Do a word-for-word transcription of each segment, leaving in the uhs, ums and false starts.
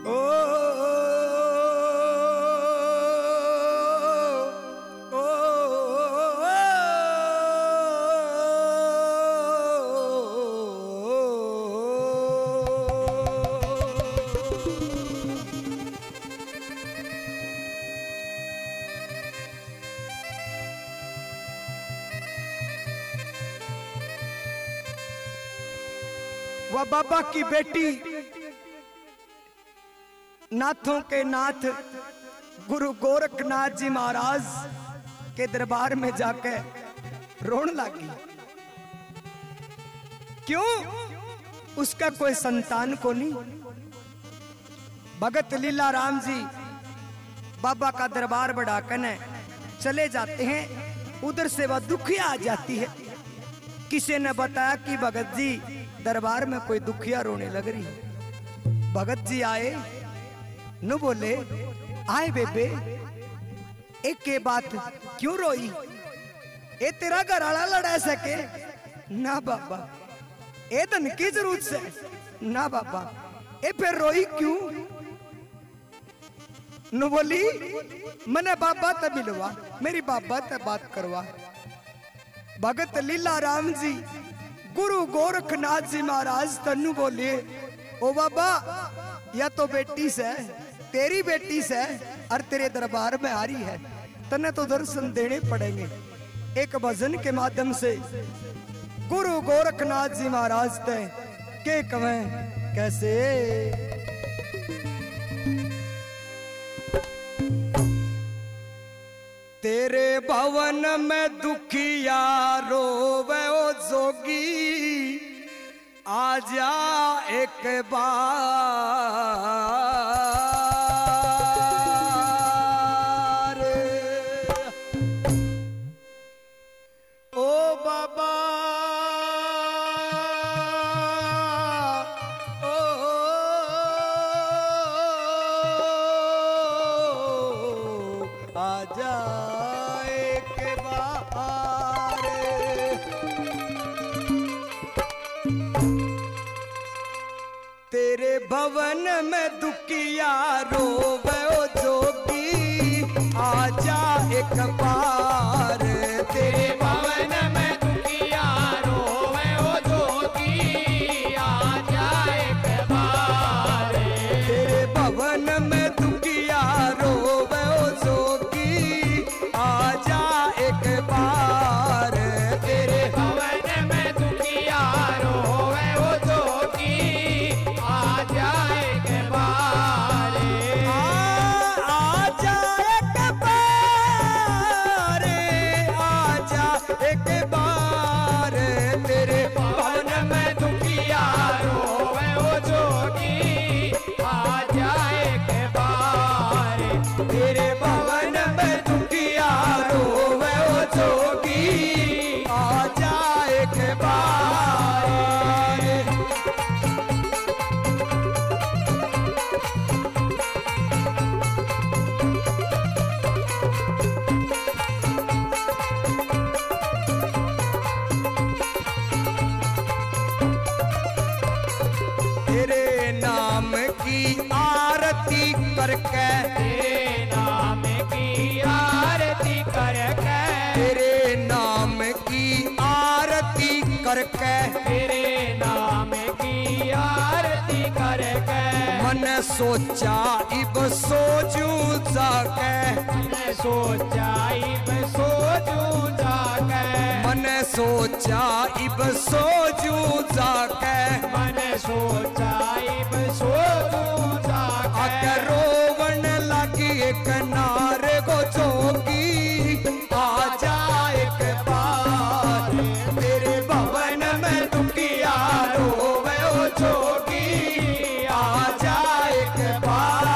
वह बाबा की बेटी नाथों के नाथ गुरु गोरखनाथ जी महाराज के दरबार में जाकर रोने लगी। क्यों? उसका कोई संतान को नहीं। भगत लीला राम जी बाबा का दरबार बढ़ाकर न चले जाते हैं। उधर से वह दुखिया आ जाती है। किसी ने बताया कि भगत जी दरबार में कोई दुखिया रोने लग रही। भगत जी आए, न बोले आए बेबे, एक के बात क्यों रोई? ए तेरा घर आला लड़ा सके ना बाबा, ए धन की जरूरत से ना बाबा, ए फिर रोई क्यों? न बोली मने बाबा तब मिलवा, मेरी बाबा तब बात करवा। भगत लीला राम जी गुरु गोरखनाथ जी महाराज तनु बोले, ओ बाबा या तो बेटी से, तेरी बेटी से और तेरे दरबार में आ रही है, तने तो दर्शन देने पड़ेंगे। एक भजन के माध्यम से गुरु गोरखनाथ जी महाराज ते के कहें कैसे। तेरे भवन में दुखिया रोवे ओ जोगी, आजा एक बार। ओ बाबा ओ, आजा तेरे भवन में दुखिया रोवे ओ जोगी, आजा एक बार। तेरे भवन में दुखिया रोवे ओ जोगी, आजा एक बार। तेरे भवन में दुखिया रोवे ओ जोगी, आजा एक बार। तेरे भवन में दुखिया रोवे ओ जोगी, आजा एक बार। आजा एक बार, आजा एक बार। तेरे भवन में दुखिया रोवे ओ जोगी, आजा एक बार। तेरे भवन में दुखिया रोवे ओ जोगी, आजा एक बार। तेरे नाम की आरती करके, तेरे नाम की आरती करके, तेरे नाम की आरती करके, तेरे नाम की आरती करके, मन सोचा इब सोचू जाके, मन सोचा इब सोचू जाके, मन सोचा इब सोचू जाके, मन सोचा इब सोचू जाके, आके रोवन लगी एक नार को जोगी, आजा एक बार। तेरे भवन में दुखिया रोवे ओ जोगी, आजा एक बार।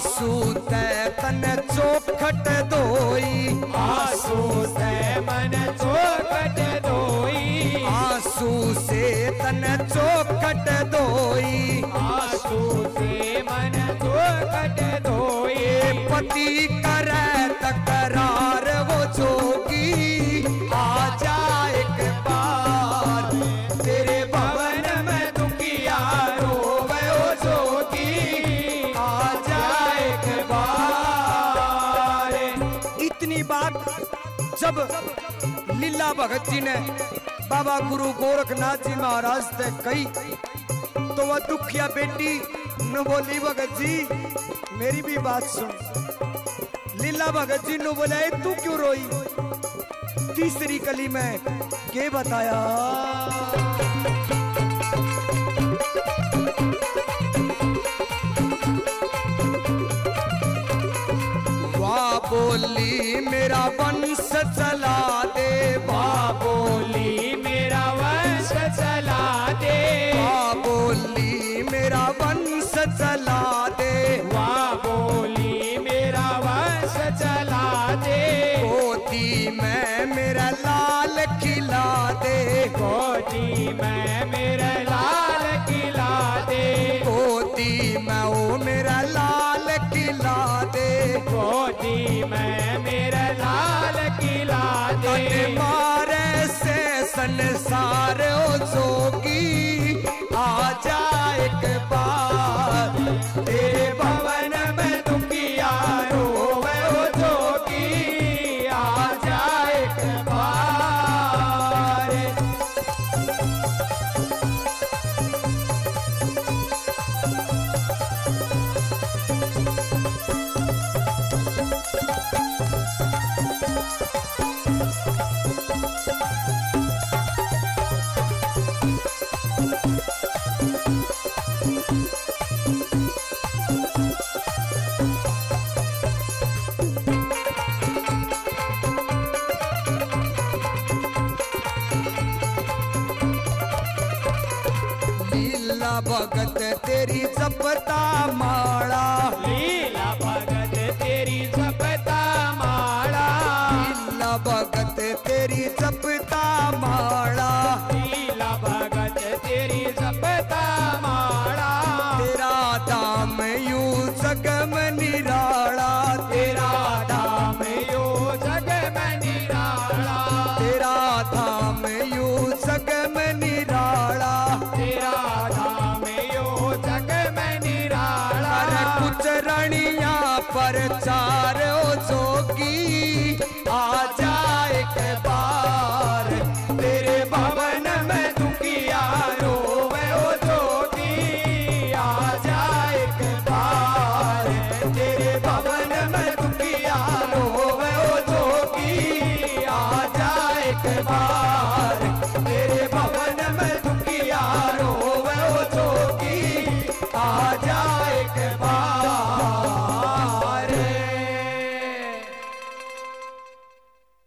आंसू ते तन चौखट धोई, आंसू से मन चौखट धोई, आंसू से तन चौखट धोई, आंसू से मन चौखट धोई। पति करे तकरार वो जोगी, आजा एक बार तेरे भवन में दुखिया रोवे ओ जोगी, आजा एक बार। इतनी बात जब लीला भगत जी ने बाबा गुरु गोरखनाथ जी महाराज से कही तो वह दुखिया बेटी न बोली, भगत जी मेरी भी बात सुन। लीला भगत जी ने बोला तू क्यों रोई? तीसरी कली में के बताया, वाह बोली मेरा वंश चला दे, वाह बोली मेरा वंश चला दे, वाह बोली मेरा वंश चला दे, वाह बोली मेरा वंश चला दे। गोदी में मेरा लाल खिला दे, गोदी में मेरा लाल खिला दे, गोदी में ओ मेरा लाल खिला दे, गोदी में मेरा लाल खिला दे। तन मारे से संसार ओ जोगी, आजा एक बार तेरे भवन में दुखिया रोवे ओ जोगी, आजा एक बार। लीला भगत तेरी जपता माला, लीला भगत तेरी जपता माला, लीला भगत तेरी जपता माला, लीला भगत तेरी जपता माला। तेरा दाम यू जग में निराला, तेरा धाम यो जग में निराला, तेरा धाम यू जग में निराला, तेरा धाम यो जग में निराला। अरे कुछ रणिया पर चा